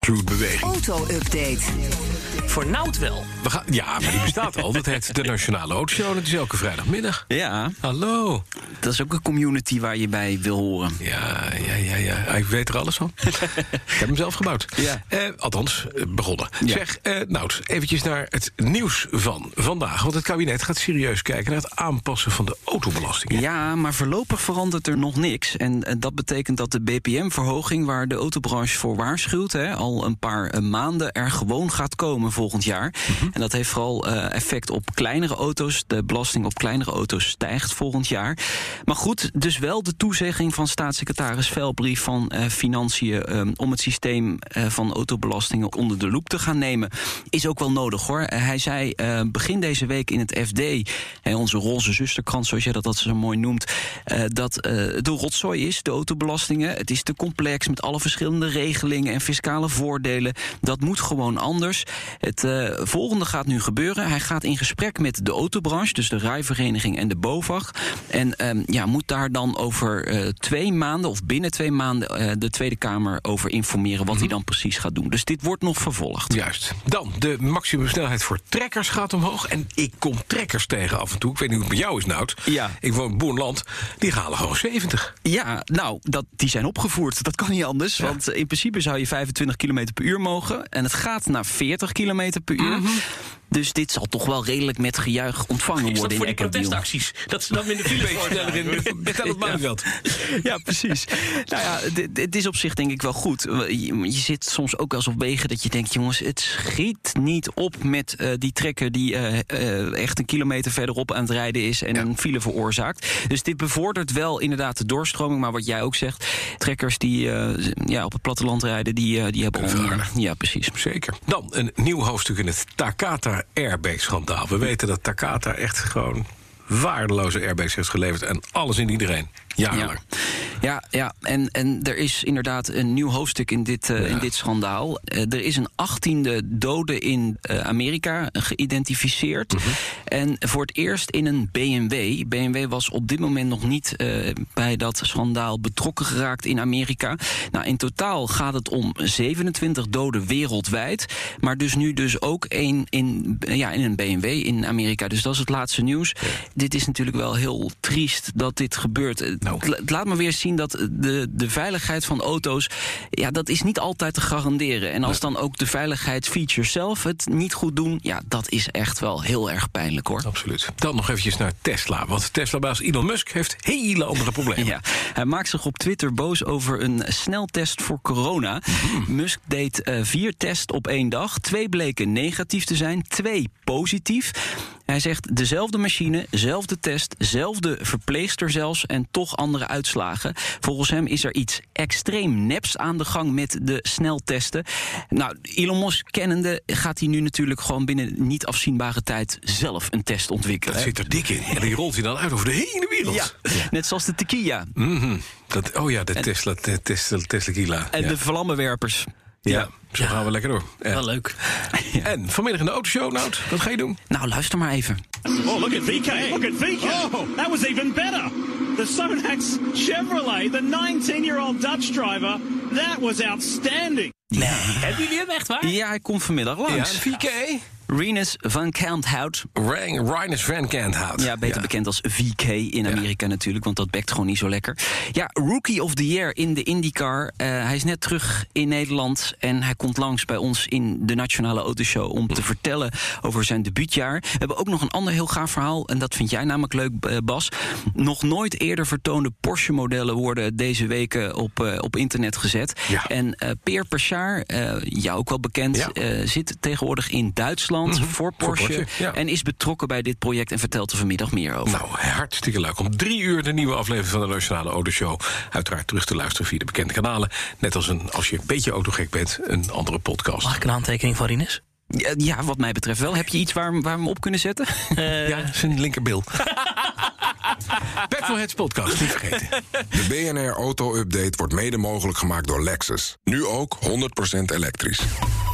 Truth-beweging. Auto-update. Voor Nout wel. Maar die bestaat al. Dat heet de Nationale Autoshow. Dat is elke vrijdagmiddag. Ja, Hallo. dat is ook een community waar je bij wil horen. Ja. Ik weet er alles van. Ik heb hem zelf gebouwd. Ja. Althans, begonnen. Ja. Zeg, Nout, eventjes naar het nieuws van vandaag. Want het kabinet gaat serieus kijken naar het aanpassen van de autobelastingen. Ja, maar voorlopig verandert er nog niks. En dat betekent dat de BPM-verhoging, waar de autobranche voor waarschuwt, al een paar maanden er gewoon gaat komen volgend jaar. En dat heeft vooral effect op kleinere auto's. De belasting op kleinere auto's stijgt volgend jaar. Maar goed, dus wel de toezegging van staatssecretaris Velbrief van Financiën om het systeem van autobelastingen onder de loep te gaan nemen, is ook wel nodig, hoor. Hij zei begin deze week in het FD, onze roze zusterkrant, zoals jij dat zo mooi noemt, dat de rotzooi is, de autobelastingen. Het is te complex met alle verschillende regelingen en fiscale voordelen. Dat moet gewoon anders. Het volgende gaat nu gebeuren. Hij gaat in gesprek met de autobranche, dus de rijvereniging en de BOVAG. En moet daar dan over 2 maanden of binnen 2 maanden de Tweede Kamer over informeren wat hij dan precies gaat doen. Dus dit wordt nog vervolgd. Juist. Dan, de maximumsnelheid voor trekkers gaat omhoog. En ik kom trekkers tegen af en toe. Ik weet niet hoe het met jou is, Nout. Ja. Ik woon in Boerenland. Die halen gewoon 70. Ja, nou, die zijn opgevoerd. Dat kan niet anders. Ja. Want in principe zou je 25 km per uur mogen. En het gaat naar 40 km per uur. Dus dit zal toch wel redelijk met gejuich ontvangen Is dat worden voor in die Ekkerwiel. protestacties? Dat ze dan in de file Betel het Malieveld. Ja, precies. Nou ja, het is op zich denk ik wel goed. Je zit soms ook wel eens op wegen dat je denkt, jongens, het schiet niet op met die trekker die echt een kilometer verderop aan het rijden is en een file veroorzaakt. Dus dit bevordert wel inderdaad de doorstroming. Maar wat jij ook zegt, trekkers die op het platteland rijden, die hebben ja, precies. Zeker. Dan een nieuw hoofdstuk in het Takata airbag-schandaal. We weten dat Takata echt gewoon waardeloze airbags heeft geleverd en alles in iedereen. Jarenlang. Ja. En er is inderdaad een nieuw hoofdstuk in dit schandaal. Er is een 18e dode in Amerika geïdentificeerd. En voor het eerst in een BMW. BMW was op dit moment nog niet bij dat schandaal betrokken geraakt in Amerika. Nou, in totaal gaat het om 27 doden wereldwijd. Maar dus nu ook één in een BMW in Amerika. Dus dat is het laatste nieuws. Ja. Dit is natuurlijk wel heel triest dat dit gebeurt. Het laat me weer zien dat de veiligheid van auto's, dat is niet altijd te garanderen. En als dan ook de veiligheidsfeatures zelf het niet goed doen, dat is echt wel heel erg pijnlijk, hoor. Absoluut. Dan nog eventjes naar Tesla. Want Tesla-baas Elon Musk heeft hele andere problemen. Ja, hij maakt zich op Twitter boos over een sneltest voor corona. Musk deed 4 tests op 1 dag. 2 bleken negatief te zijn, 2 positief. Hij zegt dezelfde machine, zelfde test, zelfde verpleegster zelfs en toch andere uitslagen. Volgens hem is er iets extreem neps aan de gang met de sneltesten. Nou, Elon Musk kennende gaat hij nu natuurlijk gewoon binnen niet afzienbare tijd zelf een test ontwikkelen. Dat zit er dik in. En die rolt hij dan uit over de hele wereld. Ja, net zoals de tequila. De Tesla Kila. En de vlammenwerpers. Ja, zo gaan we lekker door. Wel leuk. En vanmiddag in de autoshow, Nout, wat ga je doen? Nou, luister maar even. Oh, look at VK. Look at VK. Oh, that was even better. The Sonax Chevrolet, the 19-year-old Dutch driver, that was outstanding. Nee. Hebben jullie hem echt waar? Ja, hij komt vanmiddag langs. Ja, VK. Rinus van Kanthout. Rinus van Kanthout. Ja, beter bekend als VK in Amerika natuurlijk, want dat bekt gewoon niet zo lekker. Ja, Rookie of the Year in de IndyCar. Hij is net terug in Nederland en hij komt langs bij ons in de Nationale Autoshow om te vertellen over zijn debuutjaar. We hebben ook nog een ander heel gaaf verhaal en dat vind jij namelijk leuk, Bas. Nog nooit eerder vertoonde Porsche-modellen worden deze weken op internet gezet. Ja. En Peer Perchar, jou ook wel bekend, zit tegenwoordig in Duitsland. Voor Porsche. En is betrokken bij dit project en vertelt er vanmiddag meer over. Nou, hartstikke leuk. Om 3 uur de nieuwe aflevering van de Nationale Autoshow. Uiteraard terug te luisteren via de bekende kanalen. Net als je een beetje autogek bent, een andere podcast. Mag ik een handtekening van Rinus? Ja, wat mij betreft wel. Heb je iets waar we hem op kunnen zetten? Ja, zijn linkerbil. Petrolheads podcast, niet vergeten. De BNR Auto Update wordt mede mogelijk gemaakt door Lexus. Nu ook 100% elektrisch.